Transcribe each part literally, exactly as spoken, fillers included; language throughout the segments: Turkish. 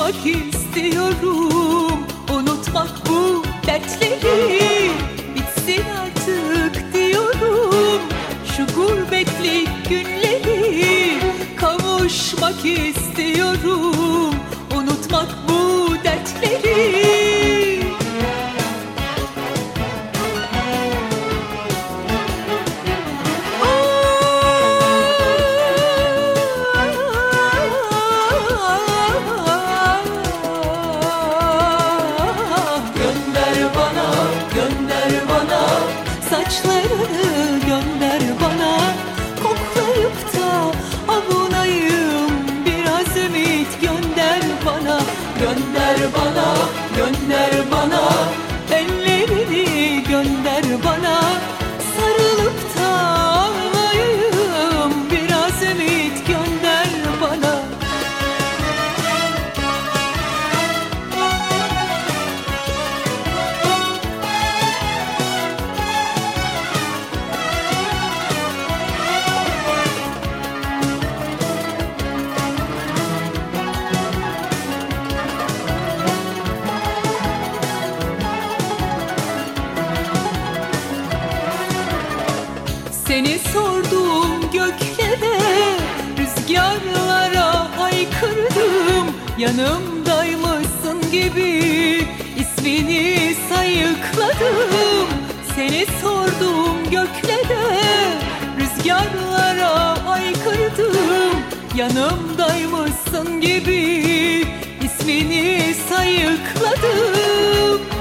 kavuşmak istiyorum. Unutmak bu dertleri, bitsin artık diyorum. Şu gurbetlik günleri kavuşmak istiyorum. Unutmak bu dertleri. Saçlarını gönder bana, koklayıp da avunayım. Biraz ümit gönder bana, gönder bana, gönder bana. Ellerini gönder bana, sarılıp da ağlayayım. Biraz ümit gönder bana. Seni sordum göklere, rüzgarlara haykırdım. Yanımdaymışsın gibi ismini sayıkladım. Seni sordum göklere, rüzgarlara haykırdım. Yanımdaymışsın gibi ismini sayıkladım.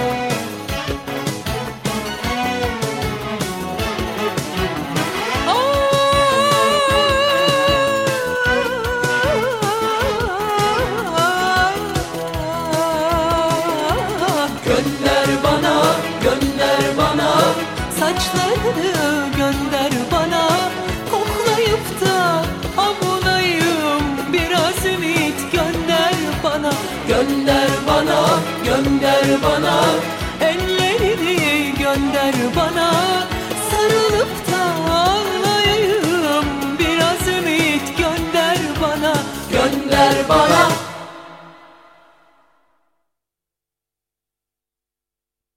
Gönder bana, gönder bana. Saçlarını gönder bana, koklayıp da avunayım. Biraz ümit gönder bana, gönder bana, gönder bana. Ellerini gönder bana, sarılıp da ağlayayım. Biraz ümit gönder bana, gönder bana.